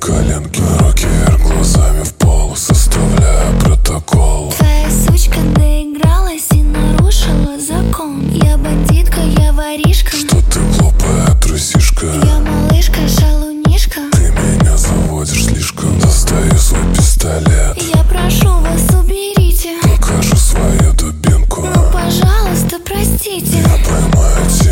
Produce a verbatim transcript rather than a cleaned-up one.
коленки, руки вверх, глазами в пол, составляя протокол. Твоя сучка доигралась и нарушила закон. Я бандитка, я воришка. Что ты глупая трусишка? Я малышка, шалунишка. Ты меня заводишь слишком. Достаю свой пистолет. Я прошу вас, уберите. Покажу свою дубинку. Ну, пожалуйста, простите. Я поймаю тебя.